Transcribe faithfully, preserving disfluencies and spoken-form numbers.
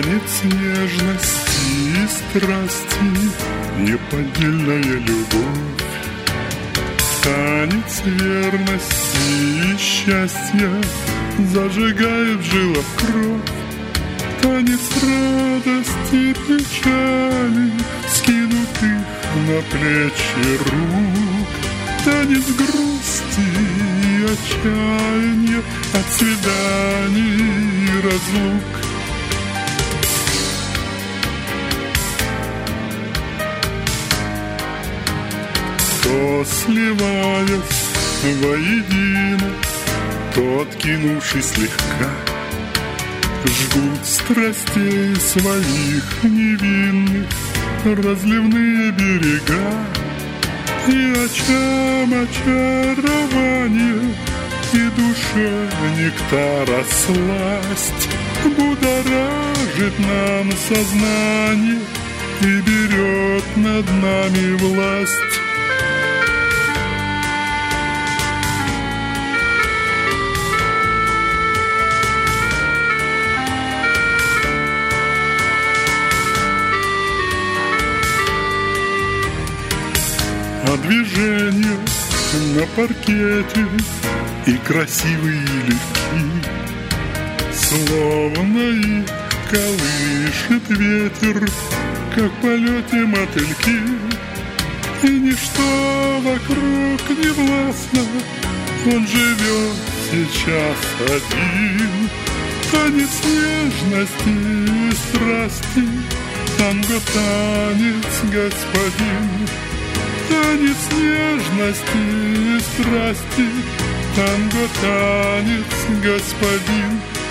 Танец нежности и страсти, неподдельная любовь. Танец верности и счастья зажигает в жилах кровь. Танец радости и печали, скинутых на плечи рук. Танец грусти и отчаяния от свиданий и разлук. То сливаясь воедино, то откинувшись слегка, жгут страстей своих невинных разливные берега. И очам очарование, и душе нектара сласть будоражит нам сознание и берет над нами власть. А движения на паркете и красивые и легки, словно их колышет ветер, как в полете мотыльки. И ничто вокруг не властно, он живет сейчас один. Танец нежности и страсти, танго-танец, господин. Танец нежности и страсти, танго-танец, господин.